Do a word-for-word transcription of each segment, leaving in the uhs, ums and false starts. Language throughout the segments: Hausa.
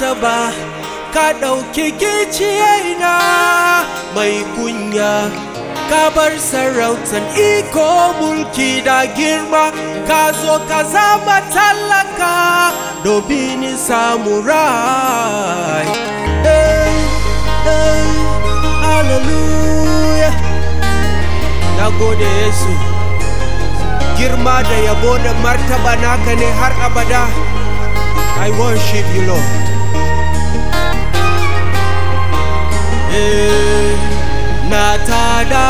kamata ba, ka ɗauki gicciyaina mai kunya, ka bar sarautan iko mulki da girma, ka zo ka zama talaka domin in samu rai. Hey, hey, hallelujah. Na gode Yesu, girma da yabo da martaba naka ne har abada. I worship you, Lord. Hey, na tada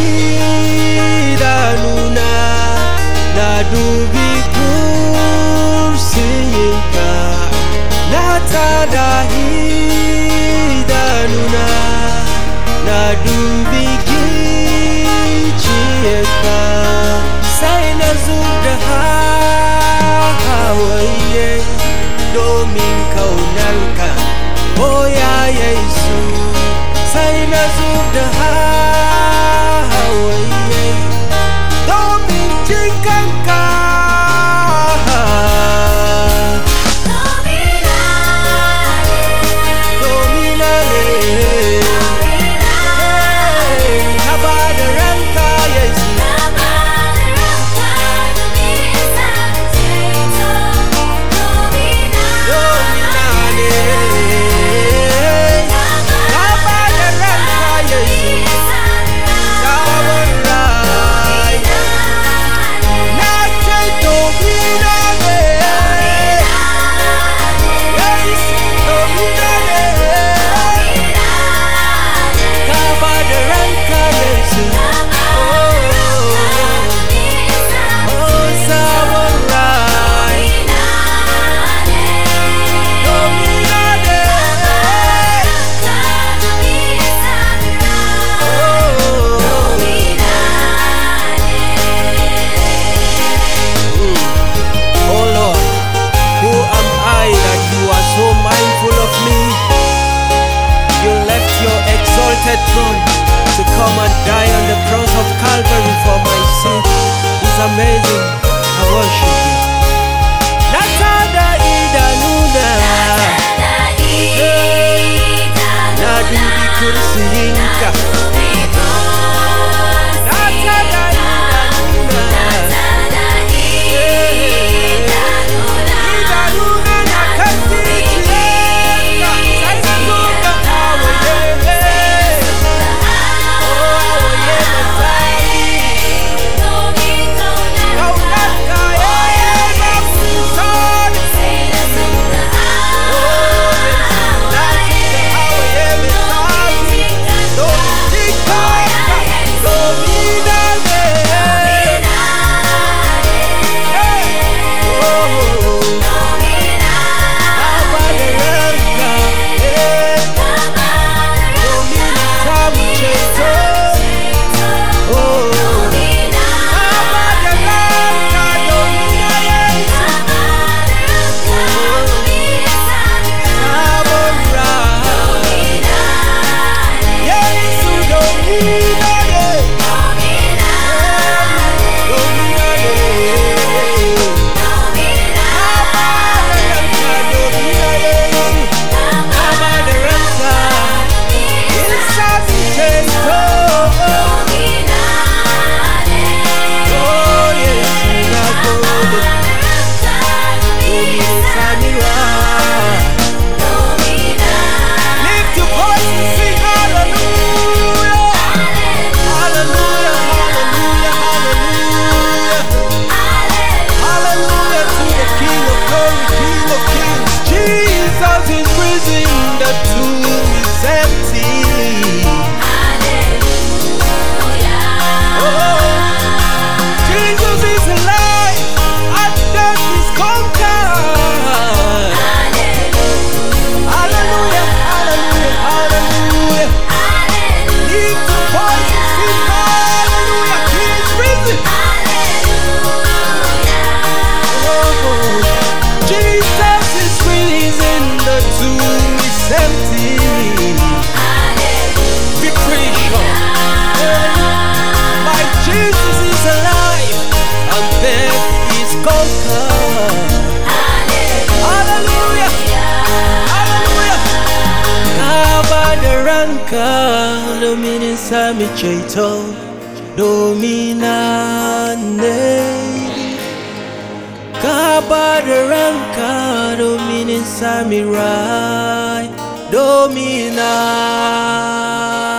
idanuna na dubi kursiyinka, na tada idanuna na dubi gicciyenka, sai na zubda hawaye domin kaunarka, oh ya Yesu. Sai na zubda hawaye domin jin kanka. Throne to come and die on the cross of Calvary for my sin. It's amazing. I worship you. Natada idanuna na dubi kursiyinka, natada idanuna idanuna na kasitiyenka, sai na zuga hawaye. Hallelujah. Hallelujah. domin sami ceto, domin ne ka ba da ranka domin sami rai, domin